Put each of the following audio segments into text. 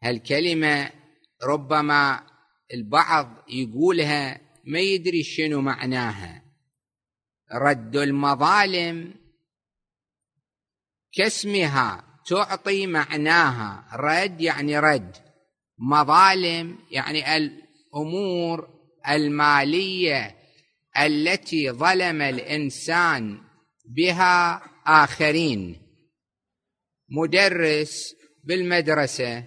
هالكلمة ربما البعض يقولها ما يدري شنو معناها. رد المظالم كاسمها تعطي معناها، رد يعني رد، مظالم يعني الأمور المالية التي ظلم الإنسان بها آخرين. مدرس بالمدرسة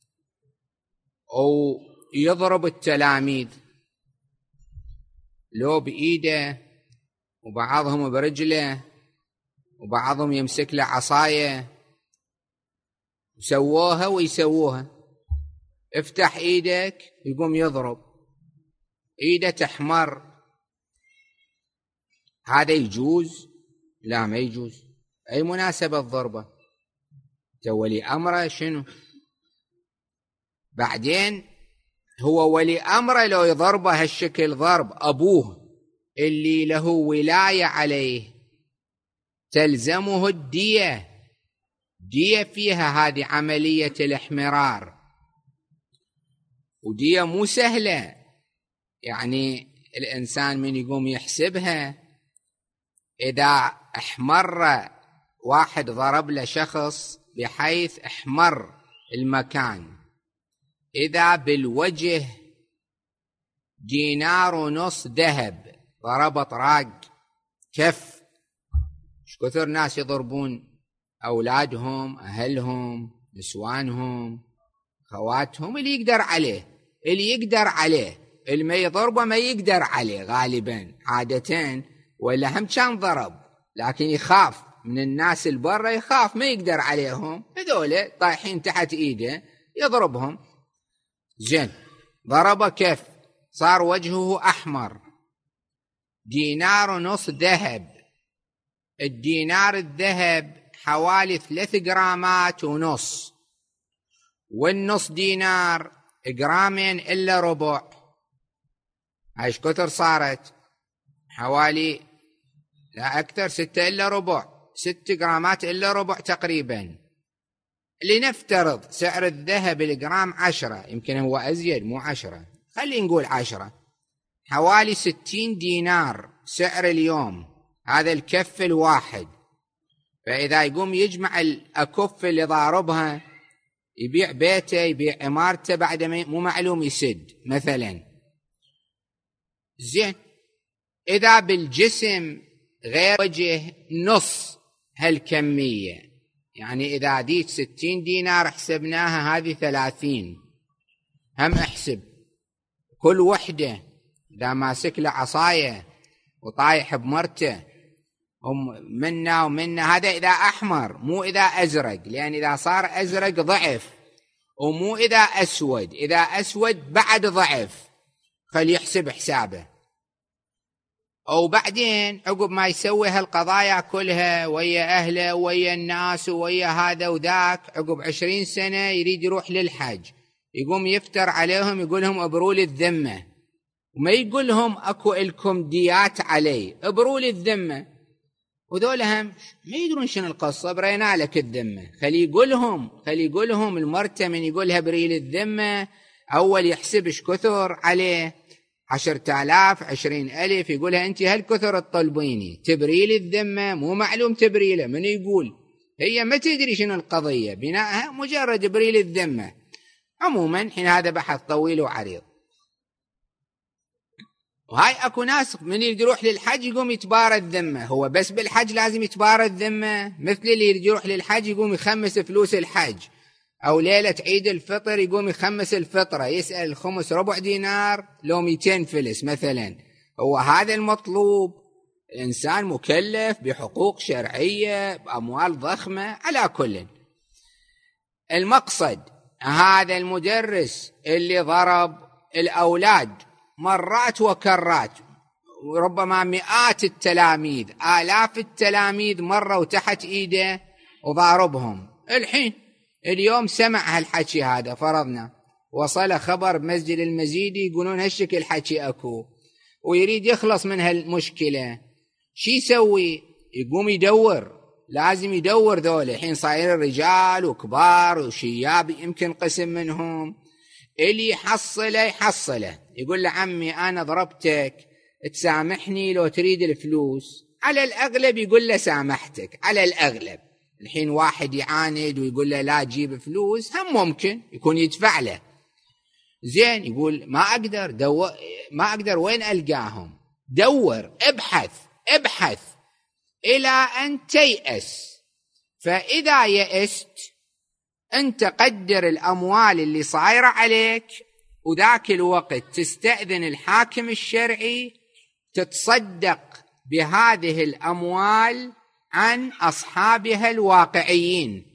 أو يضرب التلاميذ لو بإيده وبعضهم برجله وبعضهم يمسك له عصاية، سووها ويسووها. افتح ايدك يقوم يضرب، ايده تحمر. هذا يجوز؟ لا ما يجوز. اي مناسبة الضربة؟ ولي امره شنو؟ بعدين هو ولي امره لو يضربه هالشكل ضرب، ابوه اللي له ولاية عليه تلزمه الدية، دية فيها هذه عملية الاحمرار، ودية مو سهلة. يعني الإنسان من يقوم يحسبها، إذا احمر واحد ضرب له شخص بحيث احمر المكان، إذا بالوجه 1.5 دينار ذهب ضرب طراق كف. ايش كثر ناس يضربون أولادهم، أهلهم، نسوانهم، خواتهم، اللي يقدر عليه، اللي يقدر عليه. اللي ما يضربه ما يقدر عليه غالبا عادة، ولا هم كان ضرب لكن يخاف من الناس البرة، يخاف ما يقدر عليهم، هذول طايحين تحت ايده يضربهم. زين، ضربه كيف صار وجهه أحمر. 1.5 دينار ذهب. الدينار الذهب حوالي 3.5 جرامات، والنص دينار 1.2 جرامين إلا ربع. ايش كثر صارت؟ حوالي لا أكثر، 6 إلا ربع، 6 جرامات إلا ربع تقريبا. لنفترض سعر الذهب الجرام 10، يمكن هو أزيد مو 10، خلينا نقول 10، حوالي 60 دينار سعر اليوم، هذا الكف الواحد. فإذا يقوم يجمع الأكف اللي ضاربها، يبيع بيته، يبيع عمارته، بعد مو معلوم يسد مثلا. زين، إذا بالجسم غير وجه نص هالكمية، يعني إذا ديت 60 دينار حسبناها هذه 30، هم احسب كل وحدة إذا ماسك له عصاية وطايح بمرته منا ومنا، هذا إذا أحمر مو إذا أزرق، لأن إذا صار أزرق ضعف، ومو إذا أسود، إذا أسود بعد ضعف، خلي يحسب حسابه. أو بعدين عقب ما يسوي هالقضايا كلها ويا أهله ويا الناس ويا هذا وذاك، عقب 20 سنة يريد يروح للحج، يقوم يفتر عليهم، يقولهم ابروا لي الذمة، وما يقولهم أكو إلكم ديات علي، ابروا لي الذمة. وذول هم ما يدرون شنو القصة، برينا لك الذمة. خلي يقولهم المرتة من يقولها بريل الذمة، أول يحسب ايش كثر عليه، 10,000 20,000، يقولها أنت هالكثر تطلبيني تبريل الذمة، مو معلوم تبريله من يقول، هي ما تدري شنو القضية، بناءها مجرد بريل الذمة. عموما حين هذا بحث طويل وعريض. وهاي اكو ناس من يروح للحج يقوم يتبارى الذمة، هو بس بالحج لازم يتبارى الذمة؟ مثل اللي يروح للحج يقوم يخمس فلوس الحج، أو ليلة عيد الفطر يقوم يخمس الفطرة، يسأل الخمس ربع دينار لو 200 فلس مثلا. هو هذا المطلوب؟ الإنسان مكلف بحقوق شرعية بأموال ضخمة. على كل المقصد، هذا المدرس اللي ضرب الأولاد مرات وكرات، ربما مئات التلاميذ، آلاف التلاميذ مروا تحت إيده وضاربهم. اليوم سمع هالحكي هذا، فرضنا وصل خبر بمسجد المزيدي يقولون هالشكل حكي أكو، ويريد يخلص من هالمشكلة، شي يسوي؟ يقوم يدور لازم يدور ذولا. الحين صايرين رجال وكبار وشياب، يمكن قسم منهم اللي يحصله يقول له عمي أنا ضربتك تسامحني لو تريد الفلوس. على الأغلب يقول له سامحتك، على الأغلب. الحين واحد يعاند ويقول له لا جيب فلوس، هم ممكن يكون يدفع له. زين، يقول ما أقدر وين ألقاهم؟ دور، ابحث إلى أن تيأس. فإذا يأست أنت قدر الأموال اللي صايرة عليك، وذاك الوقت تستأذن الحاكم الشرعي تتصدق بهذه الأموال عن أصحابها الواقعيين.